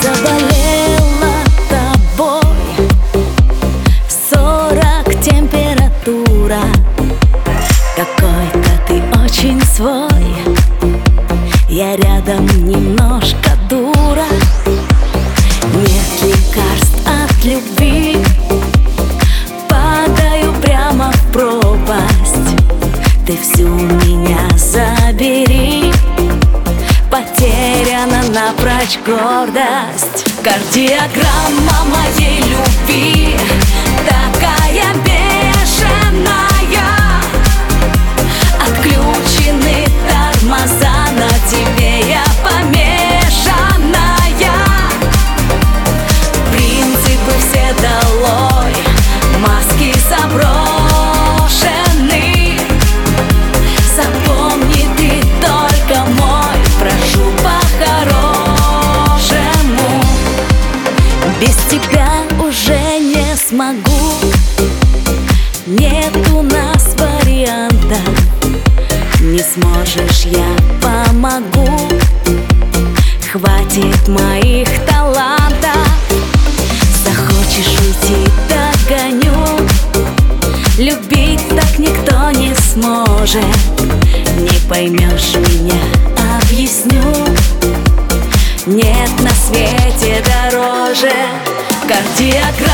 заболела тобой, 40 температура. Какой-то ты очень свой, я рядом немножко дура. Нет лекарств от любви, падаю прямо в пропасть. Ты всю меня забери, потеряна напрочь гордость. Кардиограмма моей любви такая бешеная, отключены тормоза, на тебе я помешанная. Принципы все долой, маски заброшены. Запомни, ты только мой, прошу по-хорошему. Без тебя уже не смогу, нет у нас варианта. Не сможешь, я помогу, хватит моих талантов. Захочешь уйти, догоню, любить так никто не сможет. Не поймешь меня, объясню, нет на свете дороже. Кардиограмма